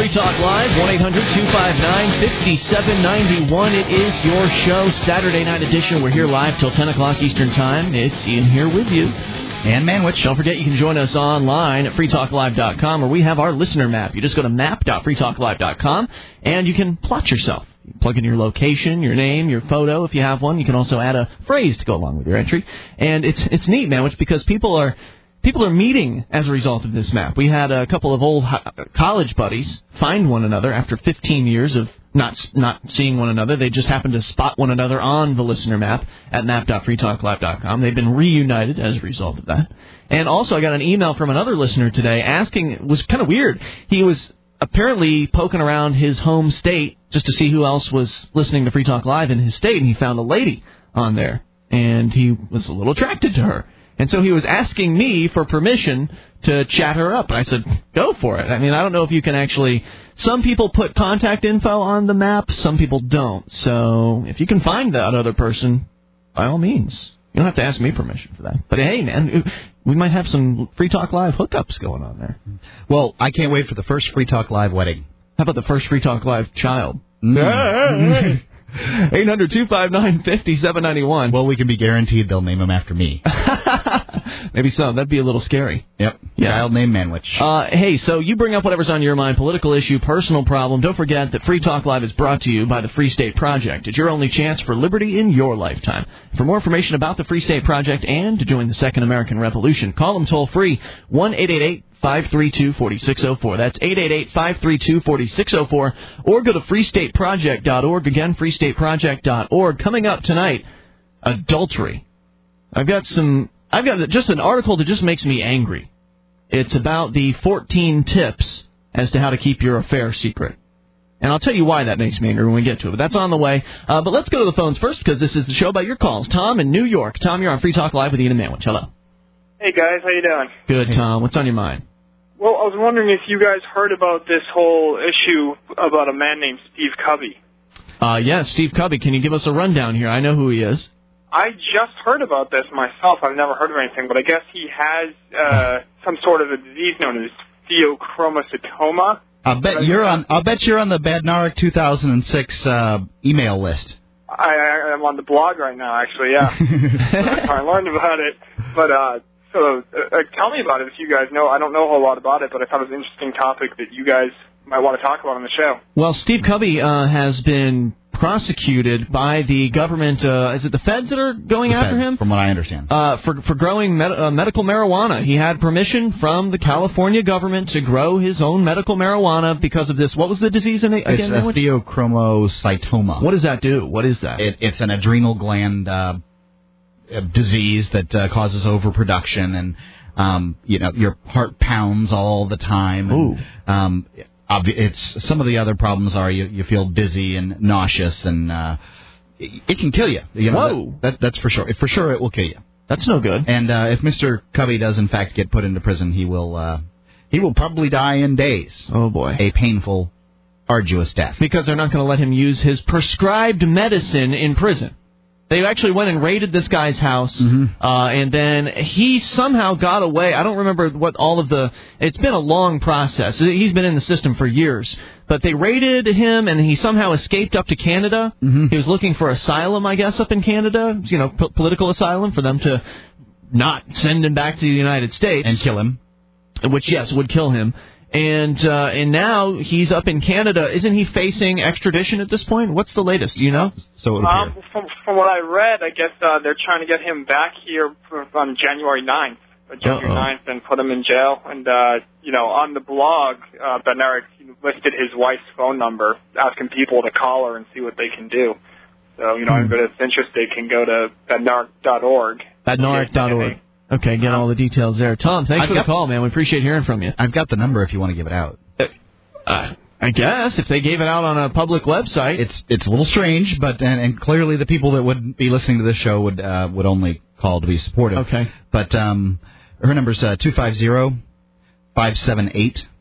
Free Talk Live, 1-800-259-5791. It is your show, Saturday night edition. We're here live till 10 o'clock Eastern Time. It's Ian here with you. And Manwich. Don't forget you can join us online at freetalklive.com, where we have our listener map. You just go to map.freetalklive.com, and you can plot yourself. You plug in your location, your name, your photo, if you have one. You can also add a phrase to go along with your entry. And it's neat, Manwich, because people are meeting as a result of this map. We had a couple of old college buddies find one another after 15 years of not seeing one another. They just happened to spot one another on the listener map at map.freetalklive.com. They've been reunited as a result of that. And also I got an email from another listener today asking, it was kind of weird. He was apparently poking around his home state just to see who else was listening to Free Talk Live in his state, and he found a lady on there, and he was a little attracted to her. And so he was asking me for permission to chat her up. And I said, go for it. I mean, I don't know if you can actually... Some people put contact info on the map. Some people don't. So if you can find that other person, by all means. You don't have to ask me permission for that. But, hey, man, we might have some Free Talk Live hookups going on there. Well, I can't wait for the first Free Talk Live wedding. How about the first Free Talk Live child? 800-259-5791. Well, we can be guaranteed they'll name him after me. Maybe so. That'd be a little scary. Yep. Yeah. Child named Manwich. Hey, so you bring up whatever's on your mind, political issue, personal problem. Don't forget that Free Talk Live is brought to you by the Free State Project. It's your only chance for liberty in your lifetime. For more information about the Free State Project and to join the Second American Revolution, call them toll-free, 1-888-532-4604. That's 888-532-4604. Or go to freestateproject.org. Again, freestateproject.org. Coming up tonight, adultery. I've got just an article that just makes me angry. It's about the 14 tips as to how to keep your affair secret. And I'll tell you why that makes me angry when we get to it. But that's on the way. But let's go to the phones first, because this is the show about your calls. Tom in New York. Tom, you're on Free Talk Live with Ian and Manwich. Hello. Hey, guys. How you doing? Good, Tom. What's on your mind? Well, I was wondering if you guys heard about this whole issue about a man named Steve Covey. Yes, Steve Covey. Can you give us a rundown here? I know who he is. I just heard about this myself. I've never heard of anything, but I guess he has some sort of a disease known as pheochromocytoma. I'll bet you're on the Badnarik 2006 email list. I'm on the blog right now, actually. Yeah, I learned about it. But so tell me about it if you guys know. I don't know a whole lot about it, but I thought it was an interesting topic that you guys might want to talk about on the show. Well, Steve Covey has been prosecuted by the government. Is it the feds that are going after him? From what I understand. For growing medical marijuana. He had permission from the California government to grow his own medical marijuana because of this. What was the disease again? It's a pheochromocytoma. What does that do? What is that? It's an adrenal gland disease that causes overproduction, and your heart pounds all the time. Ooh. And, it's some of the other problems are you feel dizzy and nauseous, and it can kill you. Whoa. That's for sure. For sure, it will kill you. That's no good. And if Mr. Covey does in fact get put into prison, he will probably die in days. Oh boy, a painful, arduous death. Because they're not going to let him use his prescribed medicine in prison. They actually went and raided this guy's house, and then he somehow got away. I don't remember what all of the... It's been a long process. He's been in the system for years. But they raided him, and he somehow escaped up to Canada. He was looking for asylum, I guess, up in Canada. Political asylum, for them to not send him back to the United States. And kill him. Which, yes, would kill him. And now he's up in Canada. Isn't he facing extradition at this point? What's the latest? Do you know? From what I read, I guess they're trying to get him back here on January 9th. January 9th, and put him in jail. And, on the blog, Badnarik listed his wife's phone number, asking people to call her and see what they can do. So, anybody that's interested can go to badnarik.org. Badnarik.org. Okay, get all the details there. Tom, thanks for the call, man. We appreciate hearing from you. I've got the number if you want to give it out. I guess if they gave it out on a public website. It's a little strange, but and clearly the people that would be listening to this show would only call to be supportive. Okay. But her number's 250-578-8255.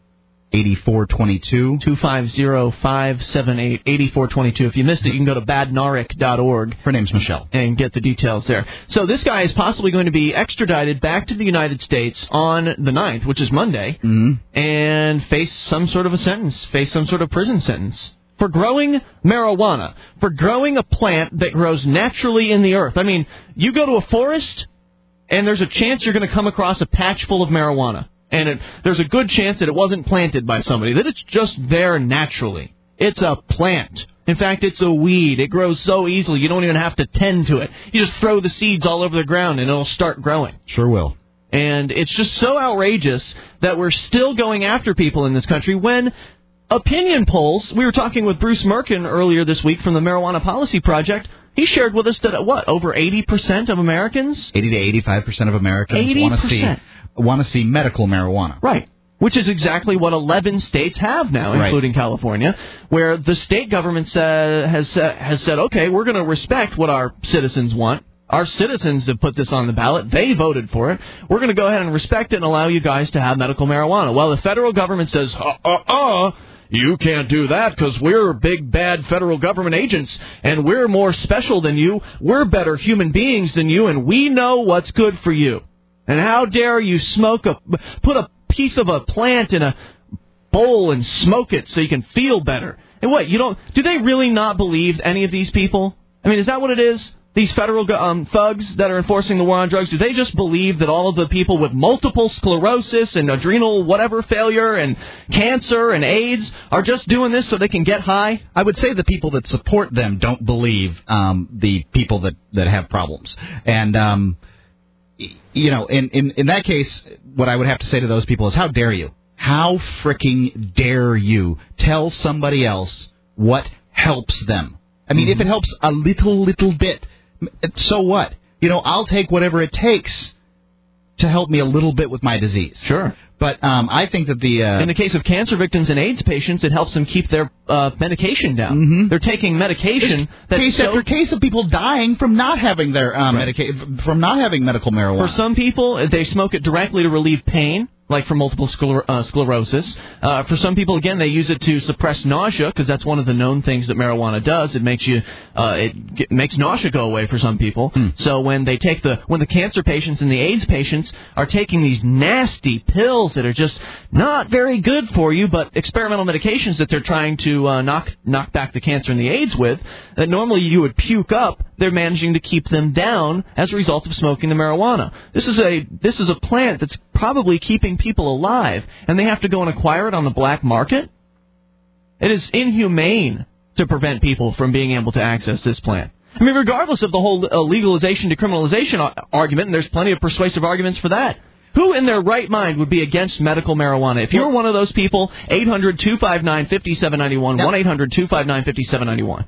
8422. 250-578-8422. If you missed it, you can go to badnarik.org. Her name's Michelle. And get the details there. So this guy is possibly going to be extradited back to the United States on the 9th, which is Monday, and face some sort of a sentence, face some sort of prison sentence. For growing marijuana, for growing a plant that grows naturally in the earth. I mean, you go to a forest, and there's a chance you're going to come across a patch full of marijuana. And there's a good chance that it wasn't planted by somebody, that it's just there naturally. It's a plant. In fact, it's a weed. It grows so easily, you don't even have to tend to it. You just throw the seeds all over the ground, and it'll start growing. Sure will. And it's just so outrageous that we're still going after people in this country when opinion polls, we were talking with Bruce Merkin earlier this week from the Marijuana Policy Project. He shared with us that, over 80% of Americans? 80 to 85% of Americans 80%. want to see medical marijuana. Right. Which is exactly what 11 states have now, including California, where the state government has said, okay, we're going to respect what our citizens want. Our citizens have put this on the ballot. They voted for it. We're going to go ahead and respect it and allow you guys to have medical marijuana. Well, the federal government says, you can't do that because we're big, bad federal government agents, and we're more special than you. We're better human beings than you, and we know what's good for you. And how dare you put a piece of a plant in a bowl and smoke it so you can feel better? And do they really not believe any of these people? I mean, is that what it is? These federal thugs that are enforcing the war on drugs, do they just believe that all of the people with multiple sclerosis and adrenal whatever failure and cancer and AIDS are just doing this so they can get high? I would say the people that support them don't believe the people that have problems. And, in that case, what I would have to say to those people is, how dare you? How fricking dare you tell somebody else what helps them? I mean, if it helps a little bit, so what? I'll take whatever it takes to help me a little bit with my disease. Sure. But I think that in the case of cancer victims and AIDS patients, it helps them keep their medication down. They're taking medication. Case after case of people dying from not having their from not having medical marijuana. For some people, they smoke it directly to relieve pain, like for multiple sclerosis. For some people, again, they use it to suppress nausea because that's one of the known things that marijuana does. It makes it makes nausea go away for some people. So when they take when the cancer patients and the AIDS patients are taking these nasty pills that are just not very good for you, but experimental medications that they're trying to knock back the cancer and the AIDS with, that normally you would puke up, they're managing to keep them down as a result of smoking the marijuana. This is a plant that's probably keeping people alive, and they have to go and acquire it on the black market? It is inhumane to prevent people from being able to access this plant. I mean, regardless of the whole legalization, decriminalization argument, and there's plenty of persuasive arguments for that, who in their right mind would be against medical marijuana? If you're one of those people, 800-259-5791, 1-800-259-5791.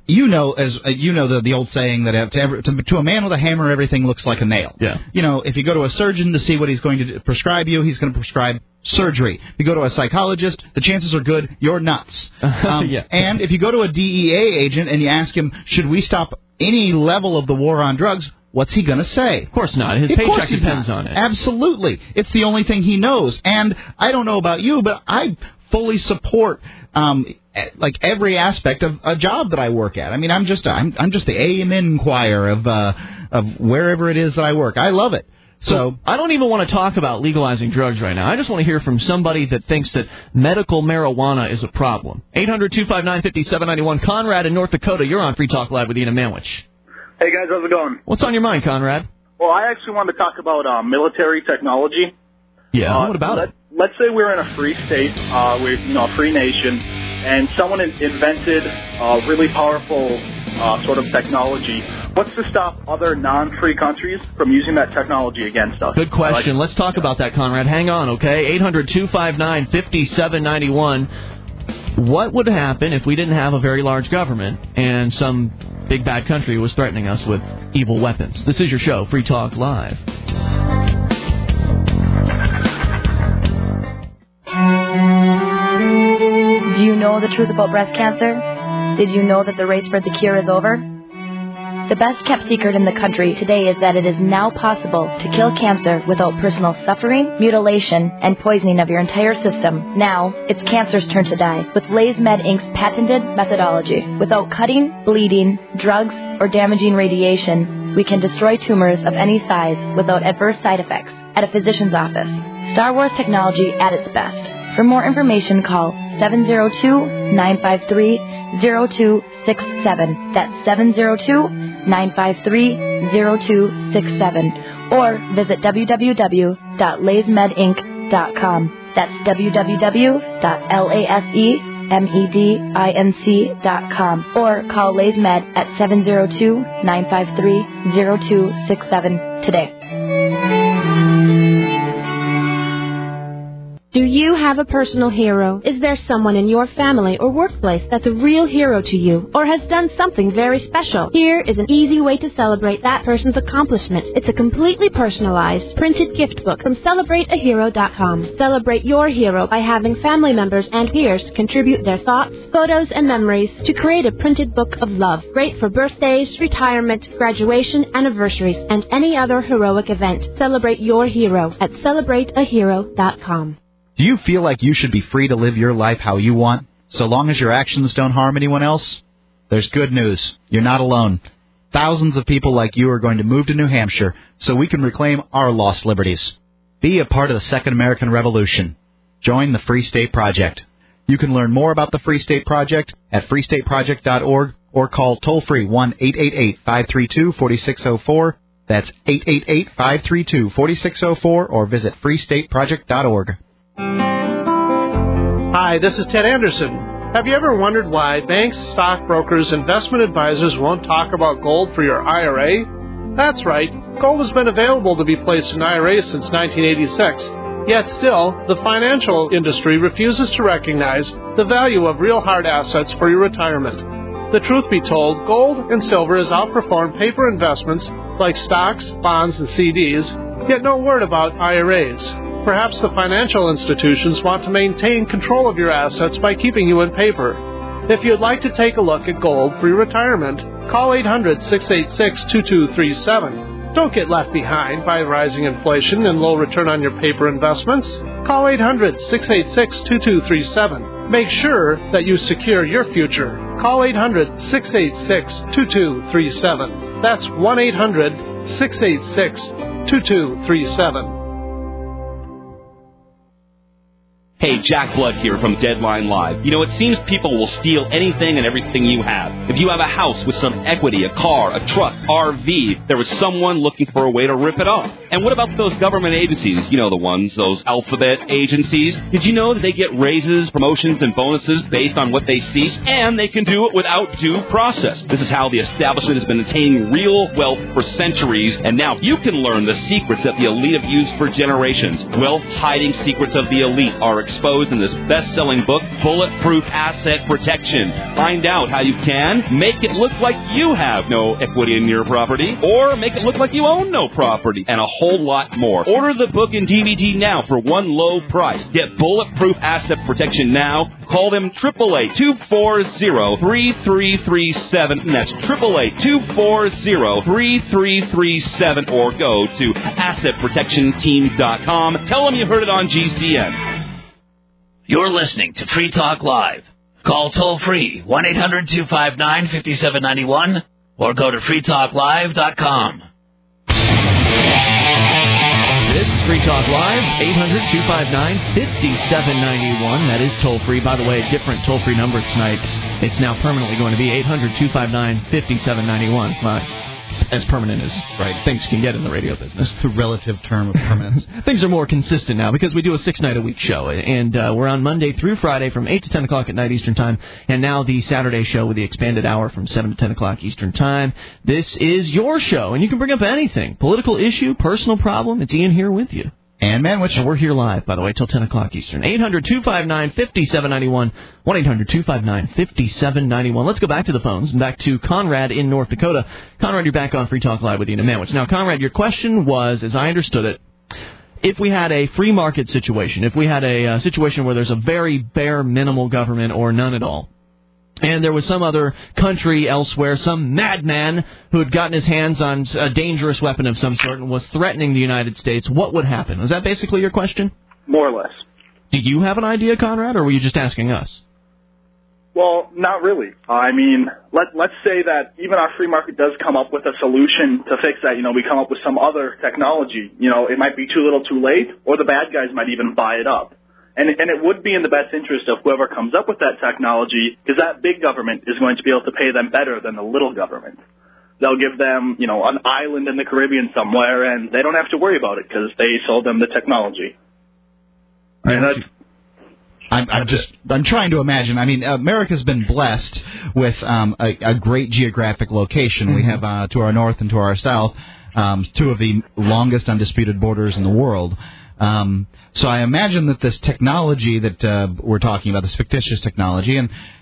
The old saying that to a man with a hammer, everything looks like a nail. Yeah. If you go to a surgeon to see what he's going to prescribe you, he's going to prescribe surgery. If you go to a psychologist, the chances are good you're nuts. Yeah. And if you go to a DEA agent and you ask him, should we stop any level of the war on drugs, what's he going to say? Of course not. His paycheck depends on it. Absolutely. It's the only thing he knows. And I don't know about you, but I fully support every aspect of a job that I work at. I mean, I'm just the amen choir of wherever it is that I work. I love it. So I don't even want to talk about legalizing drugs right now. I just want to hear from somebody that thinks that medical marijuana is a problem. 800-259-5791. Conrad in North Dakota, you're on Free Talk Live with Ian and Manwich. Hey, guys, how's it going? What's on your mind, Conrad? Well, I actually wanted to talk about military technology. Yeah, what about it? Let's say we're in a free state, we're a free nation, and someone invented a really powerful sort of technology. What's to stop other non-free countries from using that technology against us? Good question. Let's talk about that, Conrad. Hang on, okay? 800-259-5791. What would happen if we didn't have a very large government and some big bad country was threatening us with evil weapons? This is your show, Free Talk Live. Do you know the truth about breast cancer? Did you know that the race for the cure is over? The best-kept secret in the country today is that it is now possible to kill cancer without personal suffering, mutilation, and poisoning of your entire system. Now, it's cancer's turn to die with LaysMed Inc.'s patented methodology. Without cutting, bleeding, drugs, or damaging radiation, we can destroy tumors of any size without adverse side effects at a physician's office. Star Wars technology at its best. For more information, call 702-953-0267. That's 702-953-0267. Or visit www.laysmedinc.com. That's www.lasemedinc.com. Or call LaysMed at 702-953-0267 today. Do you have a personal hero? Is there someone in your family or workplace that's a real hero to you or has done something very special? Here is an easy way to celebrate that person's accomplishment. It's a completely personalized printed gift book from CelebrateAhero.com. Celebrate your hero by having family members and peers contribute their thoughts, photos, and memories to create a printed book of love. Great for birthdays, retirement, graduation, anniversaries, and any other heroic event. Celebrate your hero at CelebrateAhero.com. Do you feel like you should be free to live your life how you want, so long as your actions don't harm anyone else? There's good news. You're not alone. Thousands of people like you are going to move to New Hampshire so we can reclaim our lost liberties. Be a part of the Second American Revolution. Join the Free State Project. You can learn more about the Free State Project at freestateproject.org or call toll-free 1-888-532-4604. That's 888-532-4604 or visit freestateproject.org. Hi, this is Ted Anderson. Have you ever wondered why banks, stockbrokers, investment advisors won't talk about gold for your IRA? That's right. Gold has been available to be placed in IRAs since 1986. Yet still, the financial industry refuses to recognize the value of real hard assets for your retirement. The truth be told, gold and silver has outperformed paper investments like stocks, bonds, and CDs, yet no word about IRAs. Perhaps the financial institutions want to maintain control of your assets by keeping you in paper. If you'd like to take a look at gold for your retirement, call 800-686-2237. Don't get left behind by rising inflation and low return on your paper investments. Call 800-686-2237. Make sure that you secure your future. Call 800-686-2237. That's 1-800-686-2237. Hey, Jack Blood here from Deadline Live. You know, it seems people will steal anything and everything you have. If you have a house with some equity, a car, a truck, RV, there is someone looking for a way to rip it off. And what about those government agencies? You know the ones, those alphabet agencies. Did you know that they get raises, promotions, and bonuses based on what they see? And they can do it without due process. This is how the establishment has been attaining real wealth for centuries. And now you can learn the secrets that the elite have used for generations. Wealth-hiding secrets of the elite are exposed in this best-selling book, Bulletproof Asset Protection. Find out how you can make it look like you have no equity in your property, or make it look like you own no property, and a whole lot more. Order the book and DVD now for one low price. Get Bulletproof Asset Protection now. Call them 888-240-3337. That's 888-240-3337, or go to AssetProtectionTeam.com. Tell them you heard it on GCN. You're listening to Free Talk Live. Call toll-free 1-800-259-5791 or go to freetalklive.com. This is Free Talk Live, 800-259-5791. That is toll-free. By the way, a different toll-free number tonight. It's now permanently going to be 800-259-5791. As permanent as things can get in the radio business. The relative term of permanence. Things are more consistent now because we do a 6-night-a-week show. And we're on Monday through Friday from 8 to 10 o'clock at night Eastern Time. And now the Saturday show with the expanded hour from 7 to 10 o'clock Eastern Time. This is your show, and you can bring up anything. Political issue, personal problem. It's Ian here with you. And Manwich. And we're here live, by the way, till 10 o'clock Eastern. 800-259-5791. 1-800-259-5791. Let's go back to the phones and back to Conrad in North Dakota. Conrad, you're back on Free Talk Live with Ian and Manwich. Now, Conrad, your question was, as I understood it, if we had a free market situation, if we had a situation where there's a very bare minimal government or none at all, and there was some other country elsewhere, some madman who had gotten his hands on a dangerous weapon of some sort and was threatening the United States, what would happen? Was that basically your question? More or less. Do you have an idea, Conrad, or were you just asking us? Well, not really. I mean, let's say that even our free market does come up with a solution to fix that. We come up with some other technology. It might be too little too late, or the bad guys might even buy it up. And it would be in the best interest of whoever comes up with that technology, because that big government is going to be able to pay them better than the little government. They'll give them, an island in the Caribbean somewhere, and they don't have to worry about it because they sold them the technology. And that's... I'm trying to imagine. I mean, America's been blessed with a great geographic location. Mm-hmm. We have to our north and to our south two of the longest undisputed borders in the world. So I imagine that this technology that we're talking about, this fictitious technology,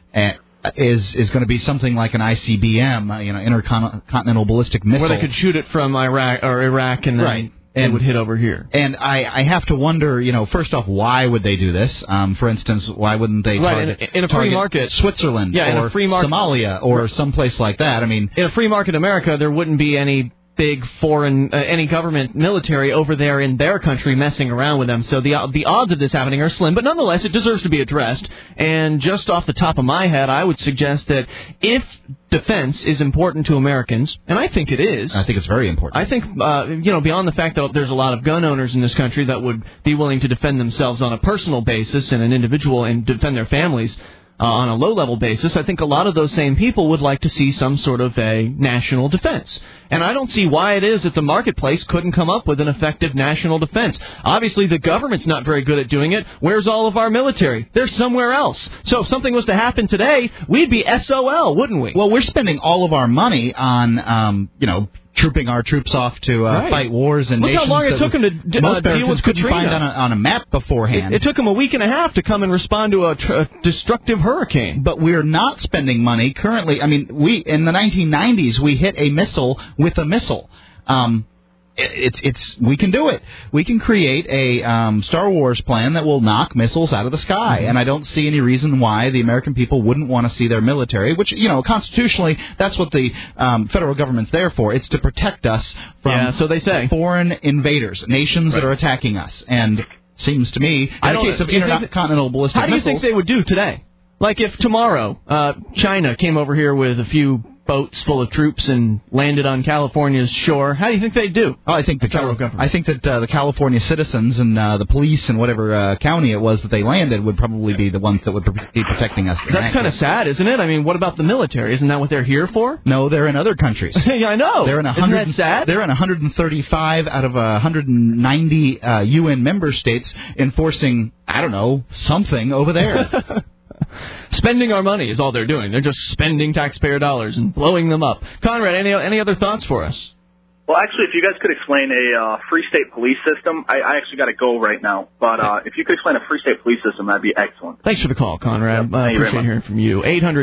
is going to be something like an ICBM, intercontinental ballistic missile, where they could shoot it from Iraq, and then. Right. It would hit over here. And I have to wonder, first off, why would they do this? For instance, why wouldn't they target in a free market Switzerland or in a free market, Somalia or someplace like that? I mean, in a free market America, there wouldn't be any big foreign, any government military over there in their country messing around with them. So the odds of this happening are slim. But nonetheless, it deserves to be addressed. And just off the top of my head, I would suggest that if defense is important to Americans, and I think it is. I think it's very important. I think, beyond the fact that there's a lot of gun owners in this country that would be willing to defend themselves on a personal basis and an individual and defend their families on a low-level basis, I think a lot of those same people would like to see some sort of a national defense. And I don't see why it is that the marketplace couldn't come up with an effective national defense. Obviously, the government's not very good at doing it. Where's all of our military? They're somewhere else. So if something was to happen today, we'd be SOL, wouldn't we? Well, we're spending all of our money on, trooping our troops off to fight wars and nations. Look how long it took them to deal with Katrina. Find on a map beforehand. It took them a week and a half to come and respond to a destructive hurricane. But we're not spending money currently. I mean, in the 1990s, we hit a missile with a missile. We can do it. We can create a Star Wars plan that will knock missiles out of the sky, and I don't see any reason why the American people wouldn't want to see their military, which, constitutionally, that's what the federal government's there for. It's to protect us from so they say. Foreign invaders, nations that are attacking us. And seems to me, in the case of intercontinental ballistic missiles... How do you think they would do today? Like if tomorrow China came over here with a few boats full of troops and landed on California's shore, how do you think they'd do? Oh, I think the federal government. I think that the California citizens and the police and whatever county it was that they landed would probably be the ones that would be protecting us. That's kind of sad, isn't it? I mean, what about the military? Isn't that what they're here for? No, they're in other countries. Yeah, I know. They're in Isn't that sad? They're in 135 out of 190 UN member states enforcing, I don't know, something over there. Spending our money is all they're doing. They're just spending taxpayer dollars and blowing them up. Conrad, any other thoughts for us? Well, actually, if you guys could explain a free state police system, I actually got to go right now. But if you could explain a free state police system, that'd be excellent. Thanks for the call, Conrad. I appreciate hearing from you.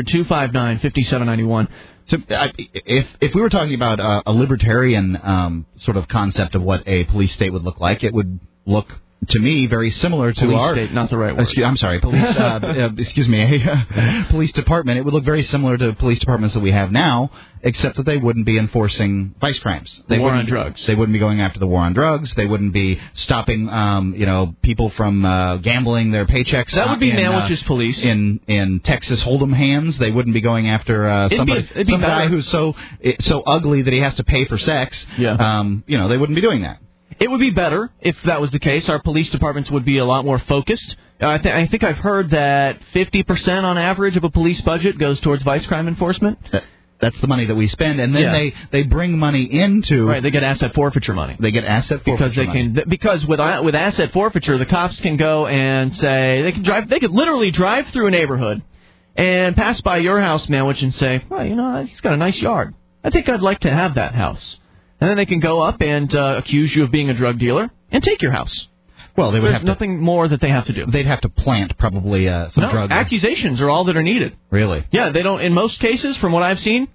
800-259-5791. So if we were talking about a libertarian sort of concept of what a police state would look like, it would look, to me, very similar to police our... state, not the right word. I'm sorry, police... excuse me, a police department. It would look very similar to police departments that we have now, except that they wouldn't be enforcing vice crimes. The war on drugs. They wouldn't be going after the war on drugs. They wouldn't be stopping, people from gambling their paychecks. That would be Manwich's police. In Texas Hold'em hands. They wouldn't be going after some guy who's so ugly that he has to pay for sex. Yeah. They wouldn't be doing that. It would be better if that was the case. Our police departments would be a lot more focused. I think I've heard that 50% on average of a police budget goes towards vice crime enforcement. That's the money that we spend, and then they bring money into... Right, they get asset forfeiture money. They get asset forfeiture money. Because with asset forfeiture, the cops can go and say... They could literally drive through a neighborhood and pass by your house, Manwich, and say, well, he's got a nice yard. I think I'd like to have that house. And then they can go up and accuse you of being a drug dealer and take your house. Well, they would There's nothing more that they have to do. They'd have to plant probably some drugs. Accusations are all that are needed. Really? Yeah, they don't. In most cases, from what I've seen,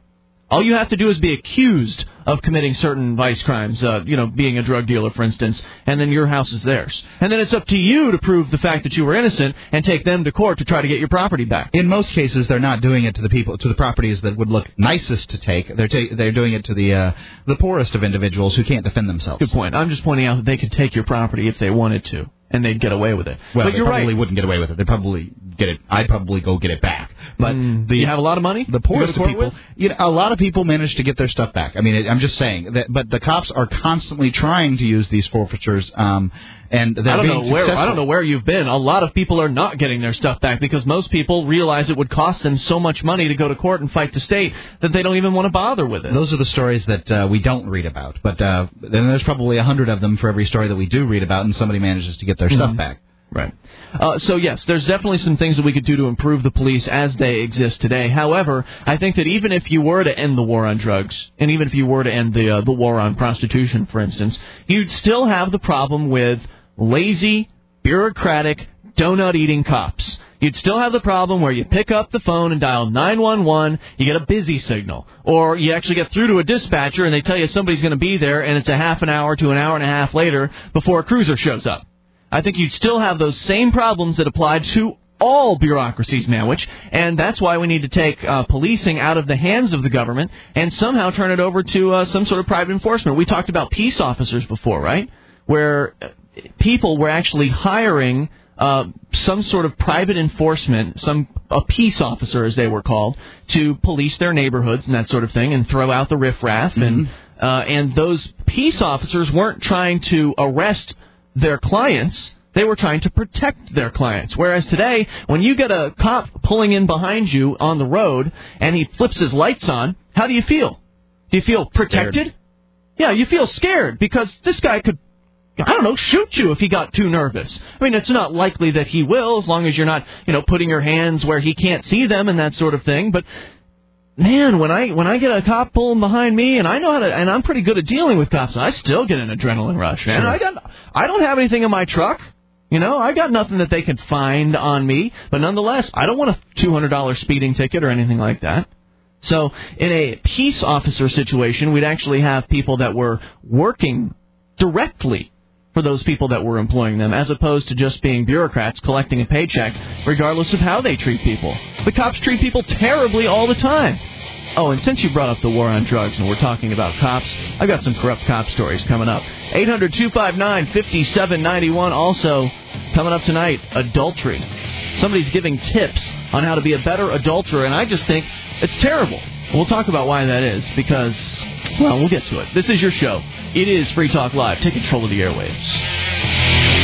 All you have to do is be accused of committing certain vice crimes, being a drug dealer, for instance, and then your house is theirs. And then it's up to you to prove the fact that you were innocent and take them to court to try to get your property back. In most cases, they're not doing it to the properties that would look nicest to take. They're doing it to the poorest of individuals who can't defend themselves. Good point. I'm just pointing out that they could take your property if they wanted to, and they'd get away with it. Well, but they you're probably right. wouldn't get away with it. They'd probably get it. I'd probably go get it back. But you have a lot of money? The poorest of people, a lot of people manage to get their stuff back. I mean, I'm just saying that. But the cops are constantly trying to use these forfeitures, and they're being successful. I don't know where you've been. A lot of people are not getting their stuff back because most people realize it would cost them so much money to go to court and fight the state that they don't even want to bother with it. Those are the stories that we don't read about. But then there's probably 100 of them for every story that we do read about, and somebody manages to get their stuff back. Right. So, yes, there's definitely some things that we could do to improve the police as they exist today. However, I think that even if you were to end the war on drugs, and even if you were to end the war on prostitution, for instance, you'd still have the problem with lazy, bureaucratic, donut-eating cops. You'd still have the problem where you pick up the phone and dial 911, you get a busy signal. Or you actually get through to a dispatcher and they tell you somebody's going to be there, and it's a half an hour to an hour and a half later before a cruiser shows up. I think you'd still have those same problems that apply to all bureaucracies, Manwich, and that's why we need to take policing out of the hands of the government and somehow turn it over to some sort of private enforcement. We talked about peace officers before, right, where people were actually hiring some sort of private enforcement, a peace officer, as they were called, to police their neighborhoods and that sort of thing and throw out the riffraff. And those peace officers weren't trying to arrest their clients, they were trying to protect their clients. Whereas today, when you get a cop pulling in behind you on the road and he flips his lights on, how do you feel? Do you feel protected? Scared. Yeah, you feel scared because this guy could, shoot you if he got too nervous. I mean, it's not likely that he will as long as you're not, putting your hands where he can't see them and that sort of thing. But man, when I get a cop pulling behind me, and I know how to, and I'm pretty good at dealing with cops, I still get an adrenaline rush, man. Sure. I don't have anything in my truck. I got nothing that they can find on me, but nonetheless, I don't want a $200 speeding ticket or anything like that. So in a peace officer situation, we'd actually have people that were working directly for those people that were employing them, as opposed to just being bureaucrats collecting a paycheck, regardless of how they treat people. The cops treat people terribly all the time. Oh, and since you brought up the war on drugs and we're talking about cops, I've got some corrupt cop stories coming up. 800-259-5791. Also, coming up tonight, adultery. Somebody's giving tips on how to be a better adulterer, and I just think it's terrible. We'll talk about why that is, because, well, we'll get to it. This is your show. It is Free Talk Live. Take control of the airwaves.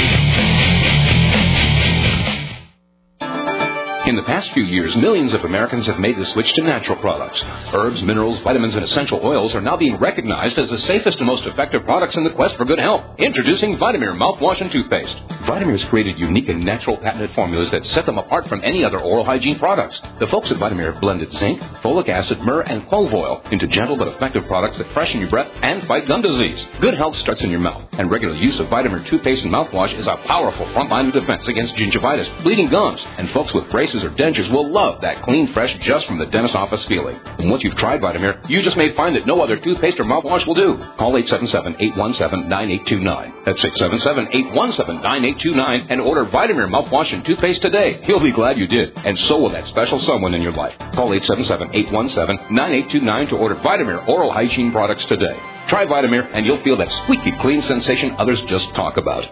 In the past few years, millions of Americans have made the switch to natural products. Herbs, minerals, vitamins, and essential oils are now being recognized as the safest and most effective products in the quest for good health. Introducing Vitamir mouthwash and toothpaste. Vitamir has created unique and natural patented formulas that set them apart from any other oral hygiene products. The folks at Vitamir have blended zinc, folic acid, myrrh, and clove oil into gentle but effective products that freshen your breath and fight gum disease. Good health starts in your mouth, and regular use of Vitamir toothpaste and mouthwash is a powerful front line of defense against gingivitis, bleeding gums, and folks with braces or dentures will love that clean, fresh, just from the dentist's office feeling. And once you've tried Vitamir, you just may find that no other toothpaste or mouthwash will do. Call 877-817-9829. That's 877-817-9829 and order Vitamir mouthwash and toothpaste today. You'll be glad you did, and so will that special someone in your life. Call 877-817-9829 to order Vitamir oral hygiene products today. Try Vitamir, and you'll feel that squeaky clean sensation others just talk about.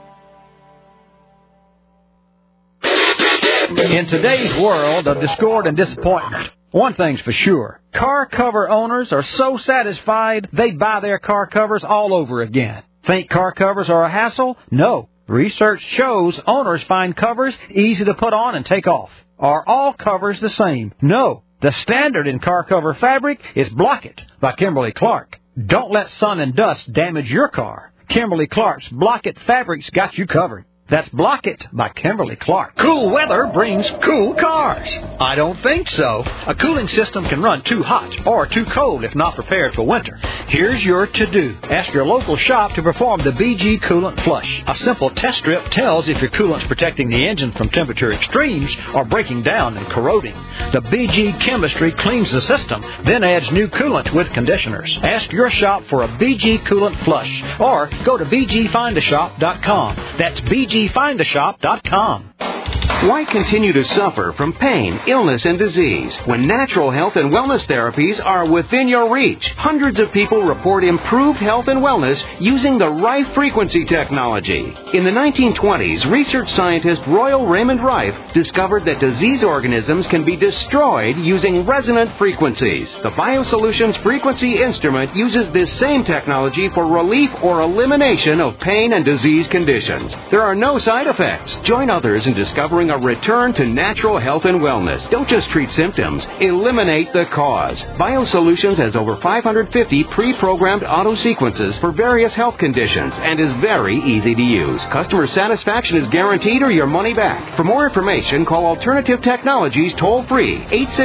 In today's world of discord and disappointment, one thing's for sure. Car cover owners are so satisfied they buy their car covers all over again. Think car covers are a hassle? No. Research shows owners find covers easy to put on and take off. Are all covers the same? No. The standard in car cover fabric is Block-It by Kimberly-Clark. Don't let sun and dust damage your car. Kimberly-Clark's Block-It fabric's got you covered. That's Block It by Kimberly Clark. Cool weather brings cool cars. I don't think so. A cooling system can run too hot or too cold if not prepared for winter. Here's your to-do. Ask your local shop to perform the BG Coolant Flush. A simple test strip tells if your coolant's protecting the engine from temperature extremes or breaking down and corroding. The BG chemistry cleans the system, then adds new coolant with conditioners. Ask your shop for a BG Coolant Flush or go to bgfindashop.com. That's bgfindashop.com. Why continue to suffer from pain, illness, and disease when natural health and wellness therapies are within your reach? Hundreds of people report improved health and wellness using the Rife frequency technology. In the 1920s, research scientist Royal Raymond Rife discovered that disease organisms can be destroyed using resonant frequencies. The BioSolutions frequency instrument uses this same technology for relief or elimination of pain and disease conditions. There are no side effects. Join others in discovering a return to natural health and wellness. Don't just treat symptoms. Eliminate the cause. BioSolutions has over 550 pre-programmed auto sequences for various health conditions and is very easy to use. Customer satisfaction is guaranteed or your money back. For more information, call Alternative Technologies toll-free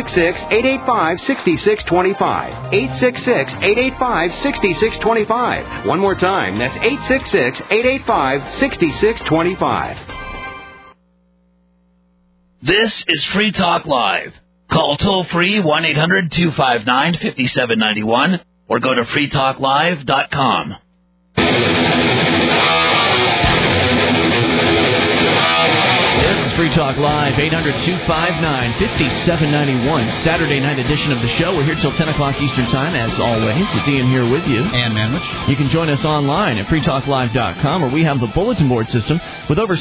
866-885-6625. 866-885-6625. One more time, that's 866-885-6625. This is Free Talk Live. Call toll-free 1-800-259-5791 or go to freetalklive.com. Free Talk Live, 800-259-5791, Saturday night edition of the show. We're here till 10 o'clock Eastern Time, as always. It's Ian here with you. And Manwich. You can join us online at freetalklive.com, where we have the bulletin board system with over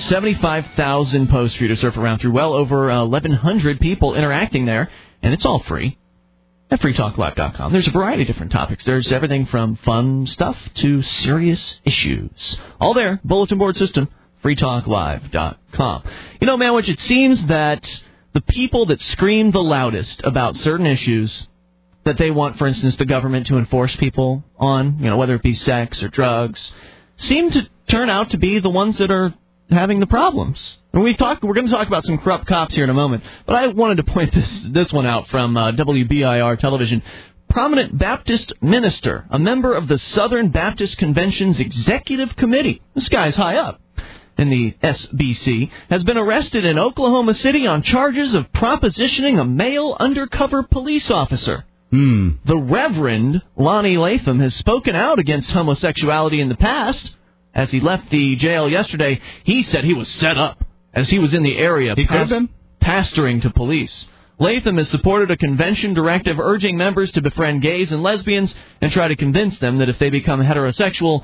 75,000 posts for you to surf around through. Well over 1,100 people interacting there, and it's all free at freetalklive.com. There's a variety of different topics. There's everything from fun stuff to serious issues. All there, bulletin board system. freetalklive.com. You know, Manwich, it seems that the people that scream the loudest about certain issues that they want, for instance, the government to enforce people on, you know, whether it be sex or drugs, seem to turn out to be the ones that are having the problems. And we're going to talk about some corrupt cops here in a moment, but I wanted to point this one out from WBIR television. Prominent Baptist minister, a member of the Southern Baptist Convention's executive committee, this guy's high up in the SBC, has been arrested in Oklahoma City on charges of propositioning a male undercover police officer. The Reverend Lonnie Latham has spoken out against homosexuality in the past. As he left the jail yesterday, he said he was set up as he was in the area pastoring to police. Latham has supported a convention directive urging members to befriend gays and lesbians and try to convince them that if they become heterosexual,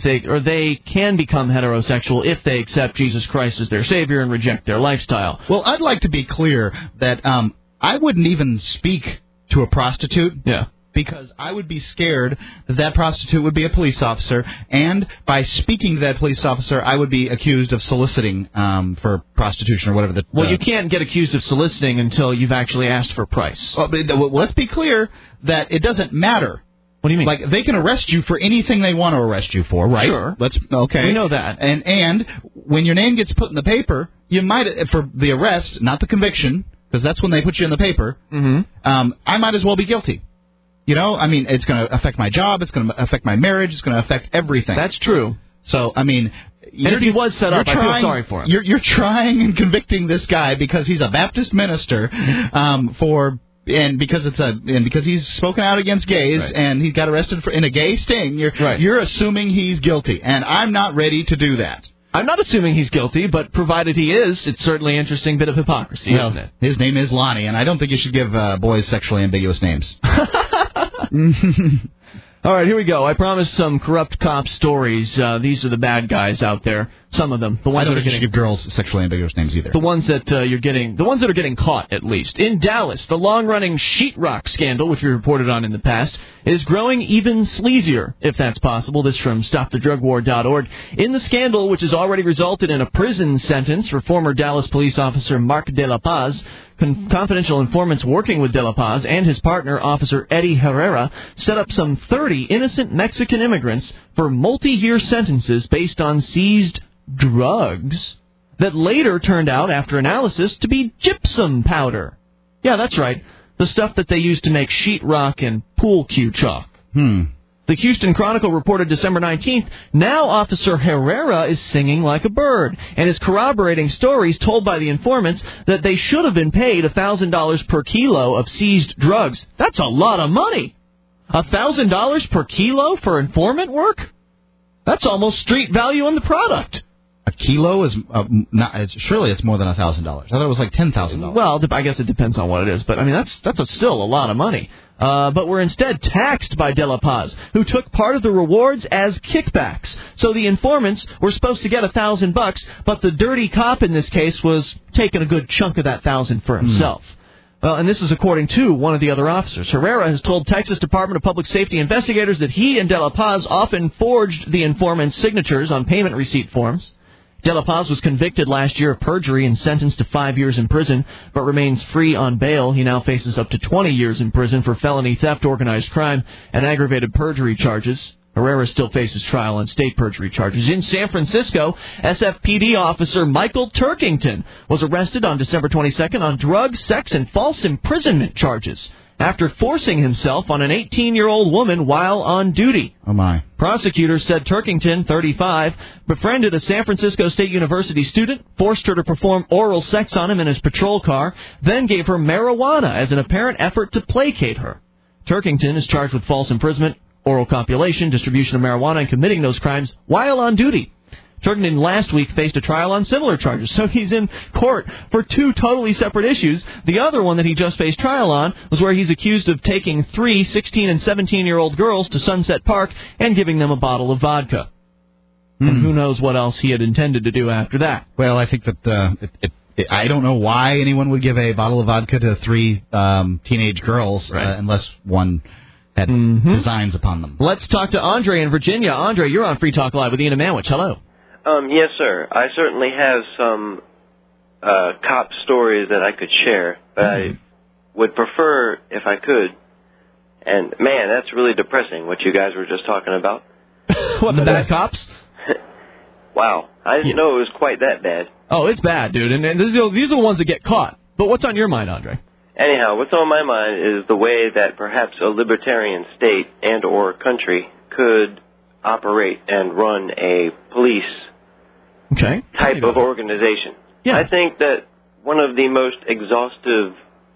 they can become heterosexual if they accept Jesus Christ as their Savior and reject their lifestyle. Well, I'd like to be clear that I wouldn't even speak to a prostitute. Yeah. Because I would be scared that prostitute would be a police officer, and by speaking to that police officer, I would be accused of soliciting for prostitution or whatever. Well, you can't get accused of soliciting until you've actually asked for a price. Well, let's be clear that it doesn't matter. What do you mean? Like, they can arrest you for anything they want to arrest you for, right? Sure. Okay. We know that. And when your name gets put in the paper, you might, for the arrest, not the conviction, because that's when they put you in the paper, I might as well be guilty. You know, I mean, it's going to affect my job, it's going to affect my marriage, it's going to affect everything. That's true. So, I mean... And if he was set up, I feel sorry for him. You're trying and convicting this guy because he's a Baptist minister because he's spoken out against gays, right, and he got arrested in a gay sting. You're assuming he's guilty, and I'm not ready to do that. I'm not assuming he's guilty, but provided he is, it's certainly an interesting bit of hypocrisy, isn't it? His name is Lonnie, and I don't think you should give boys sexually ambiguous names. All right, here we go. I promised some corrupt cop stories. These are the bad guys out there. Some of them. The ones I don't think you should give girls sexually ambiguous names either. The ones that that are getting caught, at least. In Dallas, the long-running sheetrock scandal, which we reported on in the past, is growing even sleazier, if that's possible. This from StopTheDrugWar.org. In the scandal, which has already resulted in a prison sentence for former Dallas police officer Mark De La Paz, confidential informants working with De La Paz and his partner, Officer Eddie Herrera, set up some 30 innocent Mexican immigrants for multi-year sentences based on seized drugs that later turned out, after analysis, to be gypsum powder. Yeah, that's right. The stuff that they use to make sheetrock and pool cue chalk. The Houston Chronicle reported December 19th, now Officer Herrera is singing like a bird and is corroborating stories told by the informants that they should have been paid $1,000 per kilo of seized drugs. That's a lot of money. $1,000 per kilo for informant work? That's almost street value on the product. A kilo is surely it's more than $1,000. I thought it was like $10,000. Well, I guess it depends on what it is, but I mean that's still a lot of money. But were instead taxed by De La Paz, who took part of the rewards as kickbacks. So the informants were supposed to get $1,000, but the dirty cop in this case was taking a good chunk of that $1,000 for himself. Well, and this is according to one of the other officers. Herrera has told Texas Department of Public Safety investigators that he and De La Paz often forged the informant's signatures on payment receipt forms. De La Paz was convicted last year of perjury and sentenced to 5 years in prison, but remains free on bail. He now faces up to 20 years in prison for felony theft, organized crime, and aggravated perjury charges. Herrera still faces trial on state perjury charges. In San Francisco, SFPD officer Michael Turkington was arrested on December 22nd on drug, sex, and false imprisonment charges after forcing himself on an 18-year-old woman while on duty. Oh, my. Prosecutors said Turkington, 35, befriended a San Francisco State University student, forced her to perform oral sex on him in his patrol car, then gave her marijuana as an apparent effort to placate her. Turkington is charged with false imprisonment, oral copulation, distribution of marijuana, and committing those crimes while on duty. Turkington last week faced a trial on similar charges, so he's in court for two totally separate issues. The other one that he just faced trial on was where he's accused of taking 3 16- and 17-year-old girls to Sunset Park and giving them a bottle of vodka. And who knows what else he had intended to do after that. Well, I think that I don't know why anyone would give a bottle of vodka to 3 teenage girls unless one had designs upon them. Let's talk to Andre in Virginia. Andre, you're on Free Talk Live with Ian and Manwich. Hello. Yes, sir. I certainly have some cop stories that I could share, but I would prefer, if I could, and man, that's really depressing what you guys were just talking about. What, the bad cops? Wow. I didn't know it was quite that bad. Oh, it's bad, dude, and these are the ones that get caught. But what's on your mind, Andre? Anyhow, what's on my mind is the way that perhaps a libertarian state and or country could operate and run a police type of organization. Yeah. I think that one of the most exhaustive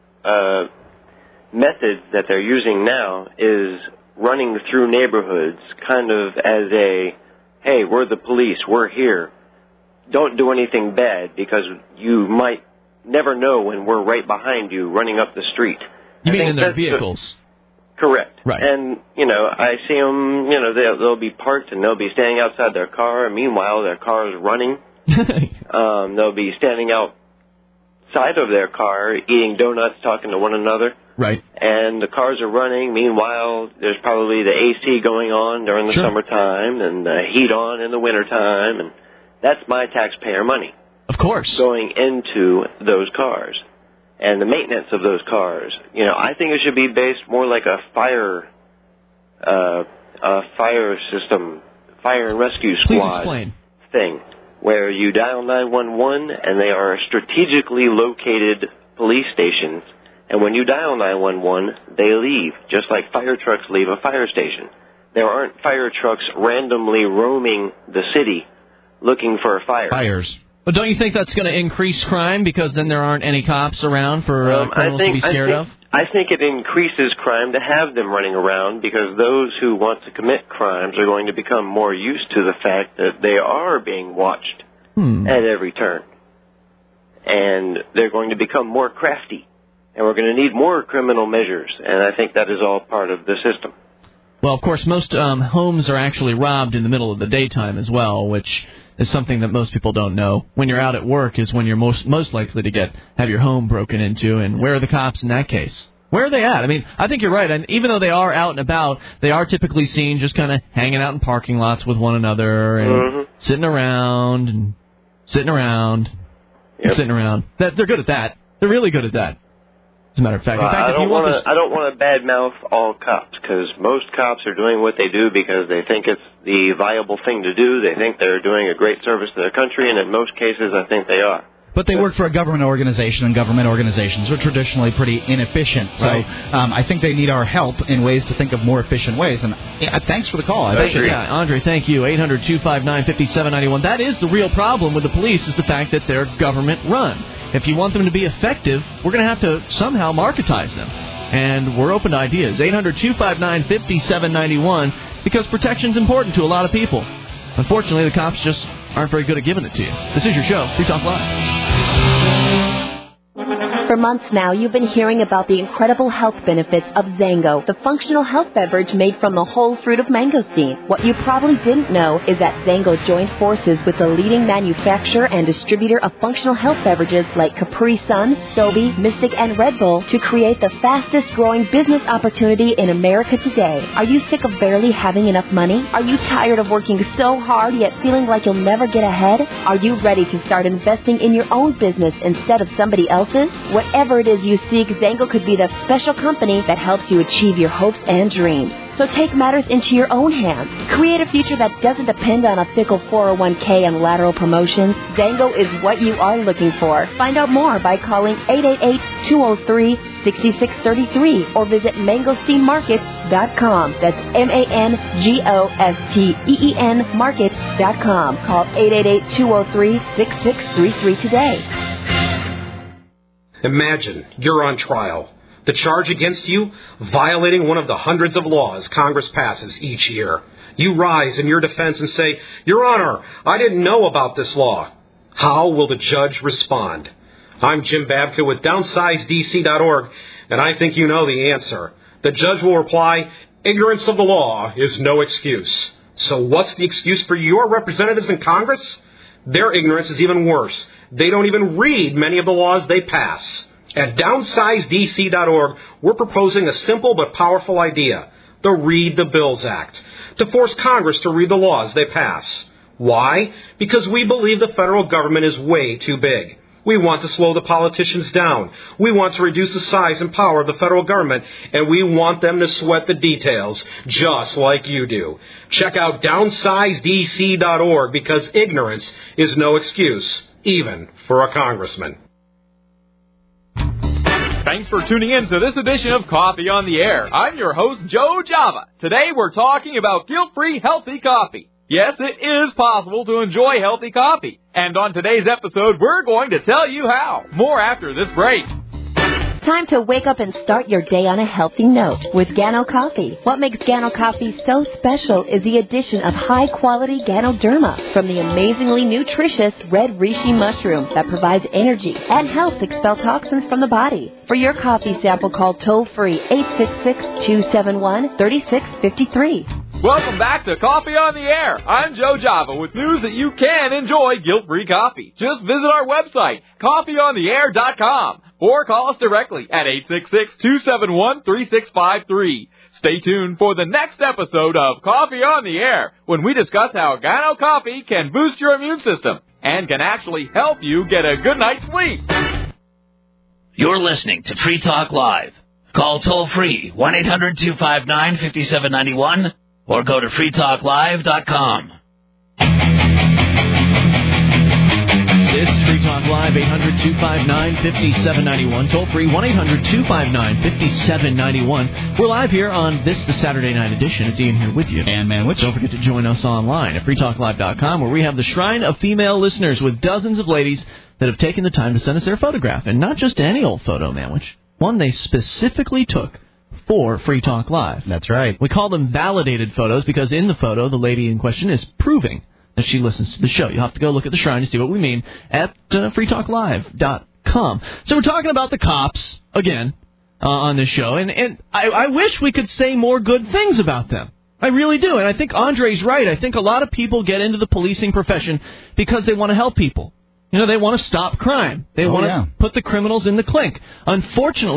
methods that they're using now is running through neighborhoods kind of as a, hey, we're the police, we're here. Don't do anything bad because you might never know when we're right behind you running up the street. You mean in their vehicles? Correct. Right. And, I see them, they'll be parked and they'll be standing outside their car. And meanwhile, their car is running. They'll be standing outside of their car, eating donuts, talking to one another. Right. And the cars are running. Meanwhile, there's probably the AC going on during the summertime and the heat on in the wintertime. And that's my taxpayer money. Of course. Going into those cars. And the maintenance of those cars. I think it should be based more like a fire system, fire and rescue squad thing, where you dial 911 and they are strategically located police stations. And when you dial 911, they leave, just like fire trucks leave a fire station. There aren't fire trucks randomly roaming the city looking for a fire. Fires. But don't you think that's going to increase crime because then there aren't any cops around for criminals to be scared of? I think it increases crime to have them running around because those who want to commit crimes are going to become more used to the fact that they are being watched at every turn. And they're going to become more crafty. And we're going to need more criminal measures. And I think that is all part of the system. Well, of course, most homes are actually robbed in the middle of the daytime as well, which is something that most people don't know. When you're out at work is when you're most likely to have your home broken into. And where are the cops in that case? Where are they at? I mean, I think you're right. And even though they are out and about, they are typically seen just kind of hanging out in parking lots with one another and sitting around and sitting around and sitting around. They're good at that. They're really good at that. As a matter of fact, I don't want to badmouth all cops, because most cops are doing what they do because they think it's the viable thing to do. They think they're doing a great service to their country, and in most cases, I think they are. But they work for a government organization, and government organizations are traditionally pretty inefficient. So I think they need our help in ways to think of more efficient ways. And thanks for the call. Andre, thank you. 800-259-5791. That is the real problem with the police, is the fact that they're government-run. If you want them to be effective, we're going to have to somehow marketize them. And we're open to ideas. 800-259-5791, because protection's important to a lot of people. Unfortunately, the cops just aren't very good at giving it to you. This is your show, Free Talk Live. For months now, you've been hearing about the incredible health benefits of Zango, the functional health beverage made from the whole fruit of mangosteen. What you probably didn't know is that Zango joined forces with the leading manufacturer and distributor of functional health beverages like Capri Sun, Sobe, Mystic, and Red Bull to create the fastest-growing business opportunity in America today. Are you sick of barely having enough money? Are you tired of working so hard yet feeling like you'll never get ahead? Are you ready to start investing in your own business instead of somebody else's? Whatever it is you seek, Zango could be the special company that helps you achieve your hopes and dreams. So take matters into your own hands. Create a future that doesn't depend on a fickle 401k and lateral promotions. Zango is what you are looking for. Find out more by calling 888-203-6633 or visit mangosteenmarket.com. That's MANGOSTEEN market.com. Call 888-203-6633 today. Imagine you're on trial. The charge against you, violating one of the hundreds of laws Congress passes each year. You rise in your defense and say, Your Honor, I didn't know about this law. How will the judge respond? I'm Jim Babka with DownsizeDC.org, and I think you know the answer. The judge will reply, ignorance of the law is no excuse. So what's the excuse for your representatives in Congress? Their ignorance is even worse. They don't even read many of the laws they pass. At DownsizeDC.org, we're proposing a simple but powerful idea, the Read the Bills Act, to force Congress to read the laws they pass. Why? Because we believe the federal government is way too big. We want to slow the politicians down. We want to reduce the size and power of the federal government, and we want them to sweat the details, just like you do. Check out DownsizeDC.org, because ignorance is no excuse, even for a congressman. Thanks for tuning in to this edition of Coffee on the Air. I'm your host, Joe Java. Today we're talking about guilt-free healthy coffee. Yes, it is possible to enjoy healthy coffee. And on today's episode, we're going to tell you how. More after this break. Time to wake up and start your day on a healthy note with Gano Coffee. What makes Gano Coffee so special is the addition of high-quality Ganoderma from the amazingly nutritious red reishi mushroom that provides energy and helps expel toxins from the body. For your coffee sample, call toll-free 866-271-3653. Welcome back to Coffee on the Air. I'm Joe Java with news that you can enjoy guilt-free coffee. Just visit our website, coffeeontheair.com, or call us directly at 866-271-3653. Stay tuned for the next episode of Coffee on the Air, when we discuss how Gano Coffee can boost your immune system and can actually help you get a good night's sleep. You're listening to Free Talk Live. Call toll-free 1-800-259-5791 or go to freetalklive.com. This is Free Talk Live, 800-259-5791. Toll free, 1-800-259-5791. We're live here on this, the Saturday night edition. It's Ian here with you. And Manwich. Don't forget to join us online at freetalklive.com, where we have the Shrine of Female Listeners with dozens of ladies that have taken the time to send us their photograph. And not just any old photo, Manwich. One they specifically took for Free Talk Live. That's right. We call them validated photos because in the photo, the lady in question is proving that she listens to the show. You'll have to go look at the Shrine to see what we mean at freetalklive.com. So we're talking about the cops, again, on this show, and I wish we could say more good things about them. I really do, and I think Andre's right. I think a lot of people get into the policing profession because they want to help people. You know, they want to stop crime. They want to put the criminals in the clink. Unfortunately,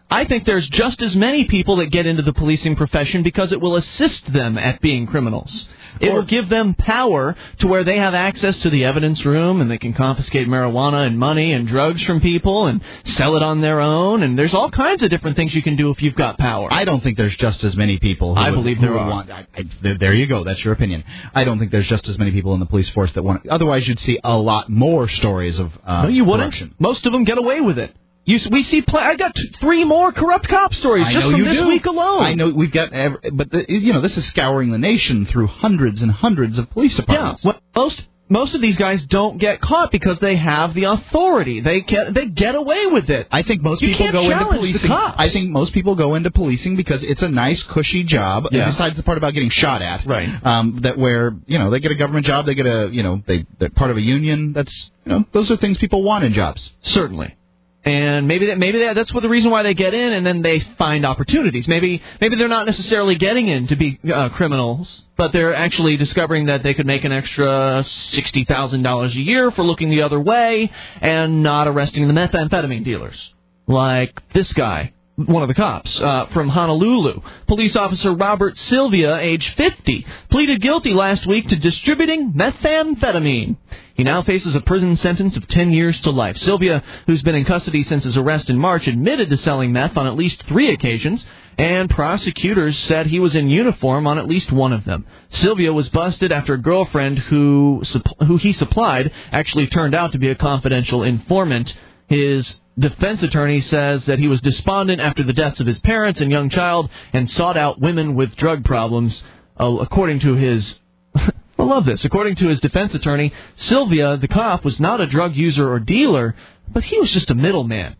I think there's just as many people that get into the policing profession because it will assist them at being criminals. It will give them power to where they have access to the evidence room and they can confiscate marijuana and money and drugs from people and sell it on their own. And there's all kinds of different things you can do if you've got power. I don't think there's just as many people who believe there are. There you go. That's your opinion. I don't think there's just as many people in the police force that want. Otherwise, you'd see a lot more stories of no, you wouldn't. corruption. Most of them get away with it. We see. I got 3 more corrupt cop stories just from this week alone. I know we've got, but this is scouring the nation through hundreds and hundreds of police departments. Yeah, well, most of these guys don't get caught because they have the authority. They get away with it. I think most people go into policing. I think most people go into policing because it's a nice, cushy job. Yeah. Besides the part about getting shot at, right? That where they get a government job, they get they're part of a union. That's those are things people want in jobs. Certainly. And maybe that's the reason why they get in, and then they find opportunities. Maybe they're not necessarily getting in to be criminals, but they're actually discovering that they could make an extra $60,000 a year for looking the other way and not arresting the methamphetamine dealers, like this guy. One of the cops from Honolulu. Police officer Robert Sylvia, age 50, pleaded guilty last week to distributing methamphetamine. He now faces a prison sentence of 10 years to life. Sylvia, who's been in custody since his arrest in March, admitted to selling meth on at least 3 occasions, and prosecutors said he was in uniform on at least one of them. Sylvia was busted after a girlfriend who he supplied actually turned out to be a confidential informant. His defense attorney says that he was despondent after the deaths of his parents and young child and sought out women with drug problems. According to his... I love this. According to his defense attorney, Sylvia, the cop, was not a drug user or dealer, but he was just a middleman.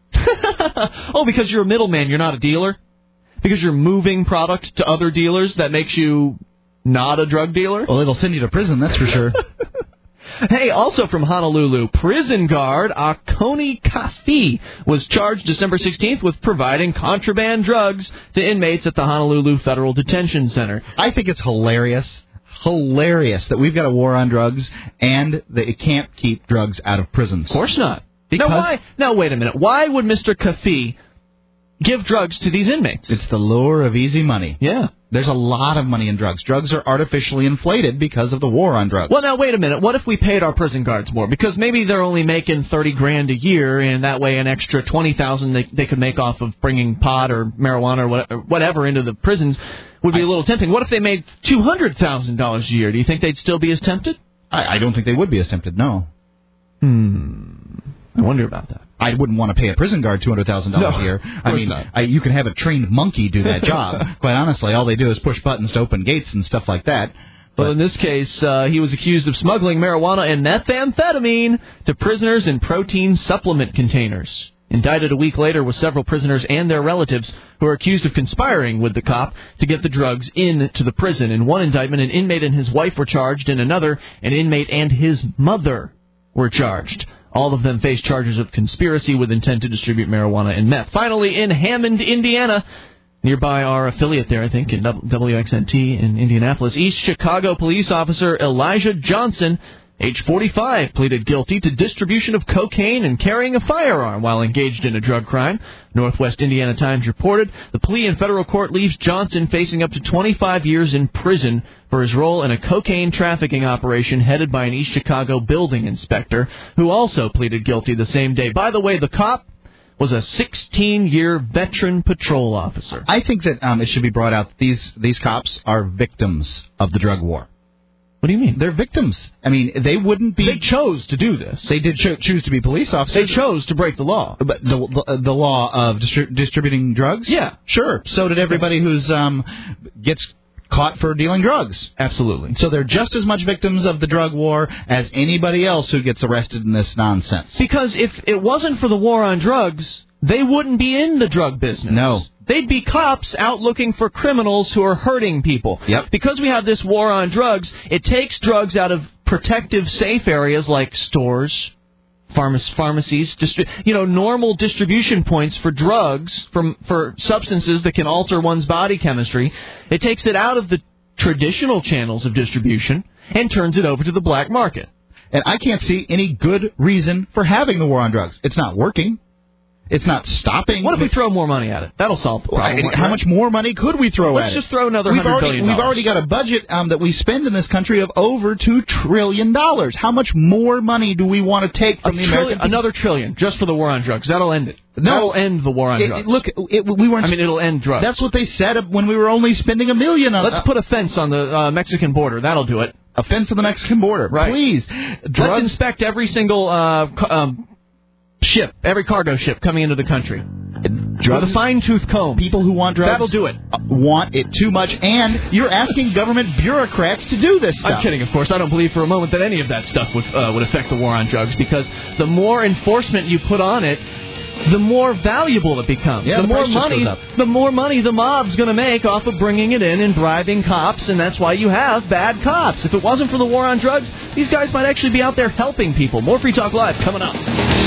Oh, because you're a middleman, you're not a dealer? Because you're moving product to other dealers, that makes you not a drug dealer? Well, it'll send you to prison, that's for sure. Hey, also from Honolulu, prison guard Akoni Kafi was charged December 16th with providing contraband drugs to inmates at the Honolulu Federal Detention Center. I think it's hilarious that we've got a war on drugs and that it can't keep drugs out of prisons. Of course not. Now, wait a minute. Why would Mr. Kafi give drugs to these inmates? It's the lure of easy money. Yeah. There's a lot of money in drugs. Drugs are artificially inflated because of the war on drugs. Well, now, wait a minute. What if we paid our prison guards more? Because maybe they're only making $30,000 a year, and that way an extra $20,000 they could make off of bringing pot or marijuana or whatever into the prisons would be a little tempting. What if they made $200,000 a year? Do you think they'd still be as tempted? I don't think they would be as tempted, no. I wonder about that. I wouldn't want to pay a prison guard $200,000 a year. I mean, you can have a trained monkey do that job. Quite honestly, all they do is push buttons to open gates and stuff like that. Well, in this case, he was accused of smuggling marijuana and methamphetamine to prisoners in protein supplement containers. Indicted a week later with several prisoners and their relatives who are accused of conspiring with the cop to get the drugs into the prison. In one indictment, an inmate and his wife were charged. In another, an inmate and his mother were charged. All of them face charges of conspiracy with intent to distribute marijuana and meth. Finally, in Hammond, Indiana, nearby our affiliate there, I think, in WXNT in Indianapolis, East Chicago police officer Elijah Johnson, age 45, pleaded guilty to distribution of cocaine and carrying a firearm while engaged in a drug crime. Northwest Indiana Times reported the plea in federal court leaves Johnson facing up to 25 years in prison for his role in a cocaine trafficking operation headed by an East Chicago building inspector who also pleaded guilty the same day. By the way, the cop was a 16-year veteran patrol officer. I think that it should be brought out that these cops are victims of the drug war. What do you mean? They're victims. I mean, they wouldn't be... They chose to do this. They did choose to be police officers. They chose to break the law. But the law of distributing drugs? Yeah. Sure. So did everybody who's gets caught for dealing drugs. Absolutely. So they're just as much victims of the drug war as anybody else who gets arrested in this nonsense. Because if it wasn't for the war on drugs, they wouldn't be in the drug business. No. They'd be cops out looking for criminals who are hurting people. Yep. Because we have this war on drugs, it takes drugs out of protective, safe areas like stores, pharmacies, normal distribution points for drugs, for substances that can alter one's body chemistry. It takes it out of the traditional channels of distribution and turns it over to the black market. And I can't see any good reason for having the war on drugs. It's not working. It's not stopping. What if we throw more money at it? That'll solve the problem. How much more money could we throw at it? Let's just throw another $100 billion. We've already got a budget that we spend in this country of over $2 trillion. How much more money do we want to take from the American people? Another trillion, just for the war on drugs. That'll end it. No, that'll end the war on drugs. It'll end drugs. That's what they said when we were only spending $1 million on. Let's put a fence on the Mexican border. That'll do it. A fence on the Mexican border, right? Please. Let's inspect every single ship, every cargo ship coming into the country. Drugs, with a fine-tooth comb. People who want drugs... That'll do it. Want it too much, and you're asking government bureaucrats to do this stuff. I'm kidding, of course. I don't believe for a moment that any of that stuff would affect the war on drugs, because the more enforcement you put on it, the more valuable it becomes. Yeah, the more money the mob's going to make off of bringing it in and bribing cops, and that's why you have bad cops. If it wasn't for the war on drugs, these guys might actually be out there helping people. More Free Talk Live coming up.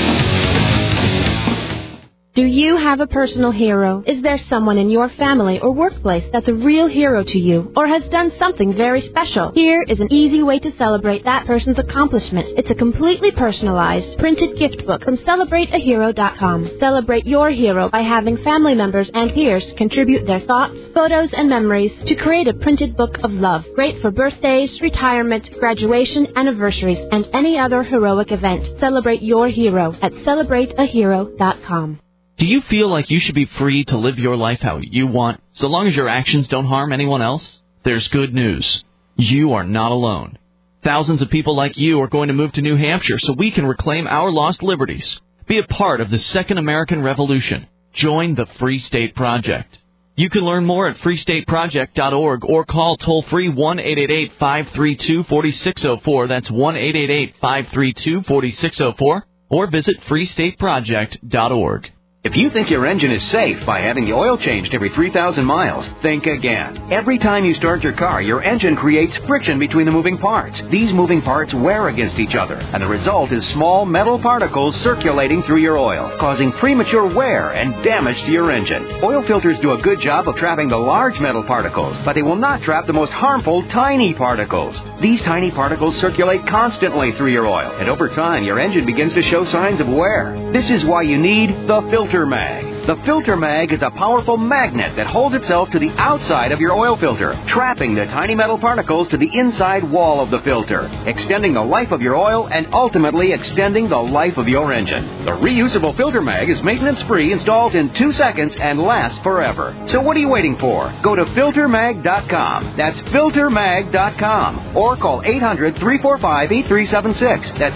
Do you have a personal hero? Is there someone in your family or workplace that's a real hero to you or has done something very special? Here is an easy way to celebrate that person's accomplishment. It's a completely personalized printed gift book from CelebrateAhero.com. Celebrate your hero by having family members and peers contribute their thoughts, photos, and memories to create a printed book of love. Great for birthdays, retirement, graduation, anniversaries, and any other heroic event. Celebrate your hero at CelebrateAhero.com. Do you feel like you should be free to live your life how you want, so long as your actions don't harm anyone else? There's good news. You are not alone. Thousands of people like you are going to move to New Hampshire so we can reclaim our lost liberties. Be a part of the Second American Revolution. Join the Free State Project. You can learn more at freestateproject.org or call toll-free 1-888-532-4604. That's 1-888-532-4604. Or visit freestateproject.org. If you think your engine is safe by having the oil changed every 3,000 miles, think again. Every time you start your car, your engine creates friction between the moving parts. These moving parts wear against each other, and the result is small metal particles circulating through your oil, causing premature wear and damage to your engine. Oil filters do a good job of trapping the large metal particles, but they will not trap the most harmful tiny particles. These tiny particles circulate constantly through your oil, and over time, your engine begins to show signs of wear. This is why you need the Filter Mag. The Filter Mag is a powerful magnet that holds itself to the outside of your oil filter, trapping the tiny metal particles to the inside wall of the filter, extending the life of your oil and ultimately extending the life of your engine. The reusable Filter Mag is maintenance-free, installs in 2 seconds, and lasts forever. So what are you waiting for? Go to filtermag.com. That's filtermag.com. Or call 800-345-8376. That's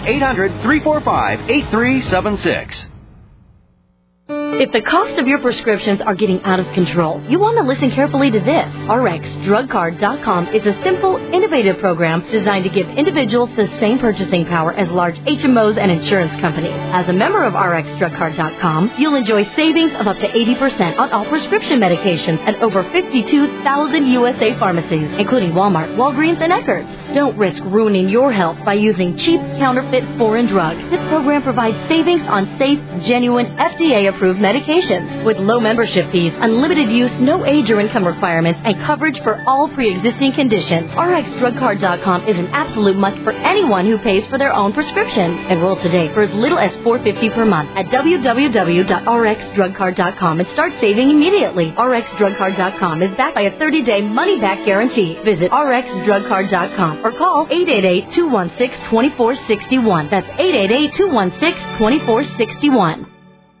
800-345-8376. If the cost of your prescriptions are getting out of control, you want to listen carefully to this. RxDrugCard.com is a simple, innovative program designed to give individuals the same purchasing power as large HMOs and insurance companies. As a member of RxDrugCard.com, you'll enjoy savings of up to 80% on all prescription medications at over 52,000 USA pharmacies, including Walmart, Walgreens, and Eckerd's. Don't risk ruining your health by using cheap, counterfeit foreign drugs. This program provides savings on safe, genuine, FDA-approved medications with low membership fees, unlimited use, no age or income requirements, and coverage for all pre-existing conditions. RxDrugCard.com is an absolute must for anyone who pays for their own prescriptions. Enroll today for as little as $4.50 per month at www.rxdrugcard.com and start saving immediately. RxDrugCard.com is backed by a 30-day money-back guarantee. Visit RxDrugCard.com or call 888-216-2461. That's 888-216-2461.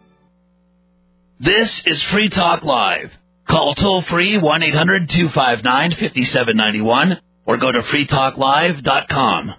This is Free Talk Live. Call toll-free 1-800-259-5791 or go to freetalklive.com.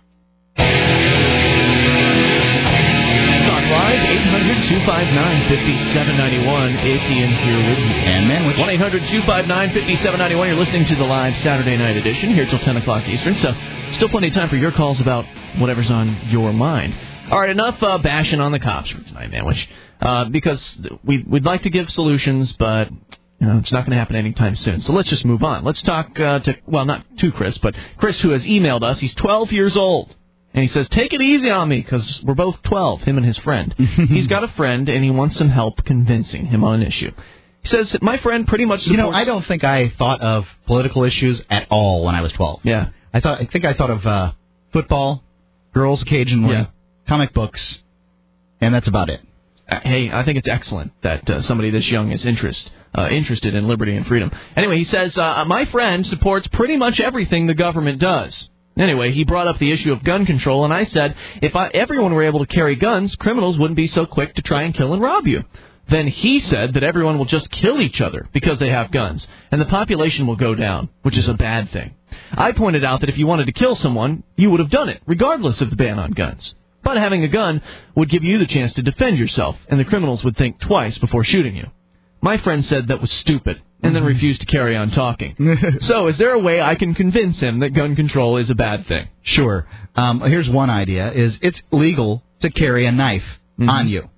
Talk Live, 800-259-5791. It's Ian here with you. And Manwich. 1-800-259-5791. You're listening to the live Saturday night edition here till 10 o'clock Eastern. So still plenty of time for your calls about whatever's on your mind. All right, enough bashing on the cops for tonight, Manwich. Because we'd like to give solutions, but it's not going to happen anytime soon. So let's just move on. Let's talk not to Chris, but Chris, who has emailed us. He's 12 years old, and he says, take it easy on me, because we're both 12, him and his friend. He's got a friend, and he wants some help convincing him on an issue. He says, my friend pretty much supports... I don't think I thought of political issues at all when I was 12. Yeah. I think I thought of football, girls occasionally, comic books, and that's about it. Hey, I think it's excellent that somebody this young is interested in liberty and freedom. Anyway, he says, my friend supports pretty much everything the government does. Anyway, he brought up the issue of gun control, and I said, if everyone were able to carry guns, criminals wouldn't be so quick to try and kill and rob you. Then he said that everyone will just kill each other because they have guns, and the population will go down, which is a bad thing. I pointed out that if you wanted to kill someone, you would have done it, regardless of the ban on guns. But having a gun would give you the chance to defend yourself, and the criminals would think twice before shooting you. My friend said that was stupid, and then refused to carry on talking. So is there a way I can convince him that gun control is a bad thing? Sure. Here's one idea, is it's legal to carry a knife on you.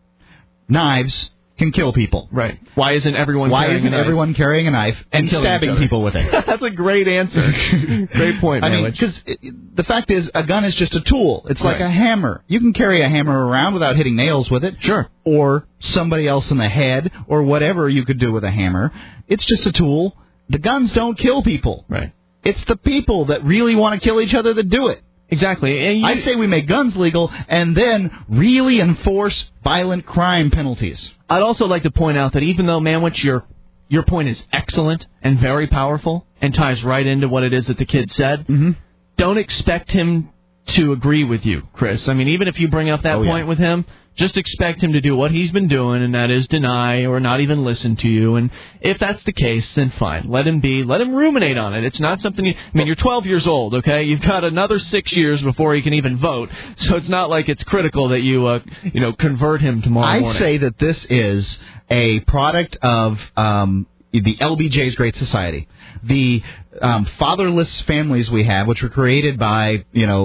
Knives can kill people. Right. Why isn't everyone carrying a knife and stabbing people with it? That's a great answer. Great point, man. I mean, because the fact is, a gun is just a tool. It's like a hammer. You can carry a hammer around without hitting nails with it. Sure. Or somebody else in the head, or whatever you could do with a hammer. It's just a tool. The guns don't kill people. Right. It's the people that really want to kill each other that do it. Exactly. And I say we make guns legal and then really enforce violent crime penalties. I'd also like to point out that even though, Manwich, your point is excellent and very powerful and ties right into what it is that the kid said, don't expect him to agree with you, Chris. I mean, even if you bring up that point with him, just expect him to do what he's been doing, and that is deny or not even listen to you. And if that's the case, then fine. Let him be. Let him ruminate on it. It's not something you're 12 years old, okay? You've got another 6 years before he can even vote. So it's not like it's critical that you, convert him tomorrow morning. I say that this is a product of the LBJ's Great Society. The fatherless families we have, which were created by,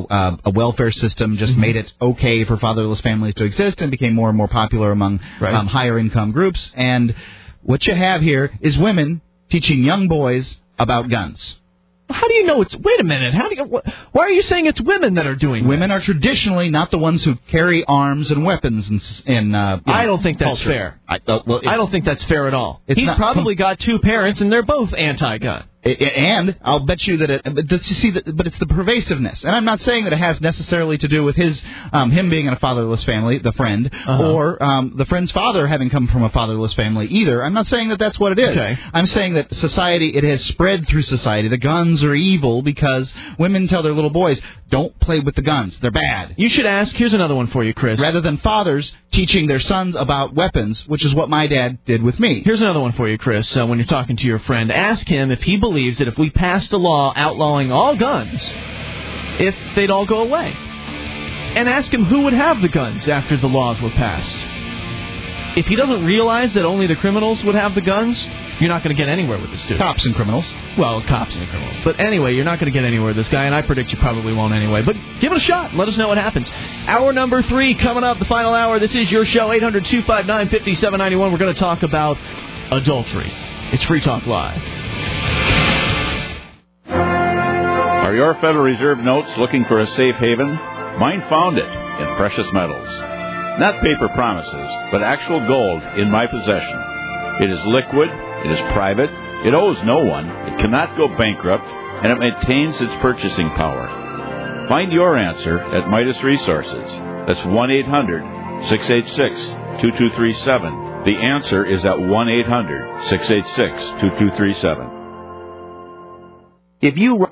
a welfare system, just made it okay for fatherless families to exist and became more and more popular among higher income groups. And what you have here is women teaching young boys about guns. How do you know it's... Wait a minute. Why are you saying it's women that are doing Women are traditionally not the ones who carry arms and weapons I don't think that's fair. I don't think that's fair at all. He's probably got two parents, and they're both anti-gun. And I'll bet you that but it's the pervasiveness. And I'm not saying that it has necessarily to do with him being in a fatherless family, the friend, or the friend's father having come from a fatherless family either. I'm not saying that that's what it is. Okay. I'm saying that it has spread through society. The guns are evil because women tell their little boys, don't play with the guns. They're bad. You should ask, here's another one for you, Chris. Rather than fathers teaching their sons about weapons, which is what my dad did with me. Here's another one for you, Chris. When you're talking to your friend, ask him if he believes that if we passed a law outlawing all guns, if they'd all go away. And ask him who would have the guns after the laws were passed. If he doesn't realize that only the criminals would have the guns, you're not going to get anywhere with this dude. Cops and criminals. Well, cops and criminals. But anyway, you're not going to get anywhere with this guy, and I predict you probably won't anyway. But give it a shot. Let us know what happens. Hour number 3 coming up, the final hour. This is your show, 800-259-5791. We're going to talk about adultery. It's Free Talk Live. Are your Federal Reserve notes looking for a safe haven? Mine found it in precious metals. Not paper promises, but actual gold in my possession. It is liquid, it is private, it owes no one, it cannot go bankrupt, and it maintains its purchasing power. Find your answer at Midas Resources. That's 1-800-686-2237. The answer is at 1-800-686-2237. If you